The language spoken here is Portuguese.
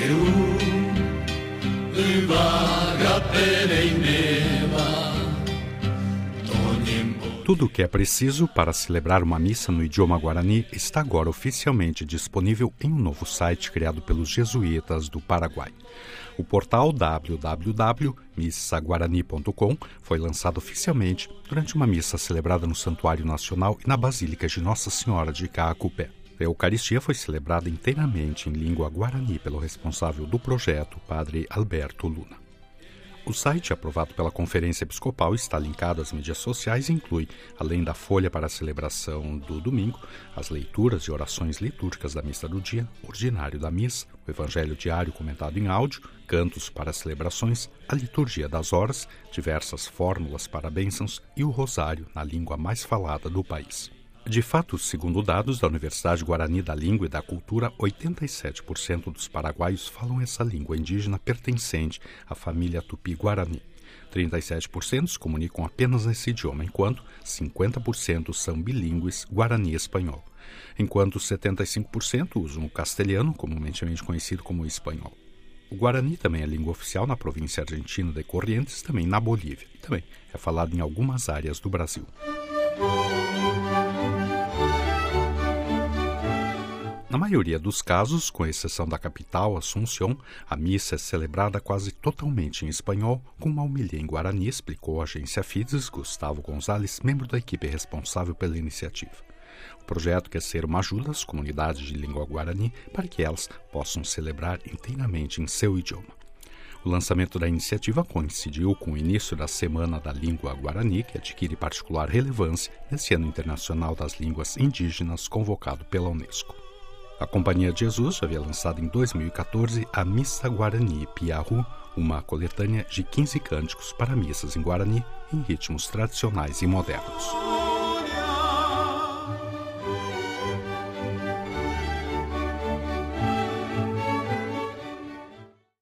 Tudo o que é preciso para celebrar uma missa no idioma guarani está agora oficialmente disponível em um novo site criado pelos jesuítas do Paraguai. O portal www.missaguarani.com foi lançado oficialmente durante uma missa celebrada no Santuário Nacional e na Basílica de Nossa Senhora de Caacupé. A Eucaristia foi celebrada inteiramente em língua guarani pelo responsável do projeto, Padre Alberto Luna. O site, aprovado pela Conferência Episcopal, está linkado às mídias sociais e inclui, além da folha para a celebração do domingo, as leituras e orações litúrgicas da missa do dia, o ordinário da missa, o evangelho diário comentado em áudio, cantos para as celebrações, a liturgia das horas, diversas fórmulas para bênçãos e o rosário na língua mais falada do país. De fato, segundo dados da Universidade Guarani da Língua e da Cultura, 87% dos paraguaios falam essa língua indígena pertencente à família Tupi-Guarani. 37% se comunicam apenas nesse idioma, enquanto 50% são bilíngues Guarani e espanhol, enquanto 75% usam o castelhano, comumente conhecido como espanhol. O Guarani também é língua oficial na província argentina de Corrientes, também na Bolívia, e também é falado em algumas áreas do Brasil. Na maioria dos casos, com exceção da capital, Assunção, a missa é celebrada quase totalmente em espanhol, com uma homilia em Guarani, explicou a agência Fides Gustavo Gonzalez, membro da equipe responsável pela iniciativa. O projeto quer ser uma ajuda às comunidades de língua guarani para que elas possam celebrar inteiramente em seu idioma. O lançamento da iniciativa coincidiu com o início da Semana da Língua Guarani, que adquire particular relevância nesse Ano Internacional das Línguas Indígenas convocado pela Unesco. A Companhia de Jesus havia lançado em 2014 a Missa Guarani Piahu, uma coletânea de 15 cânticos para missas em Guarani em ritmos tradicionais e modernos.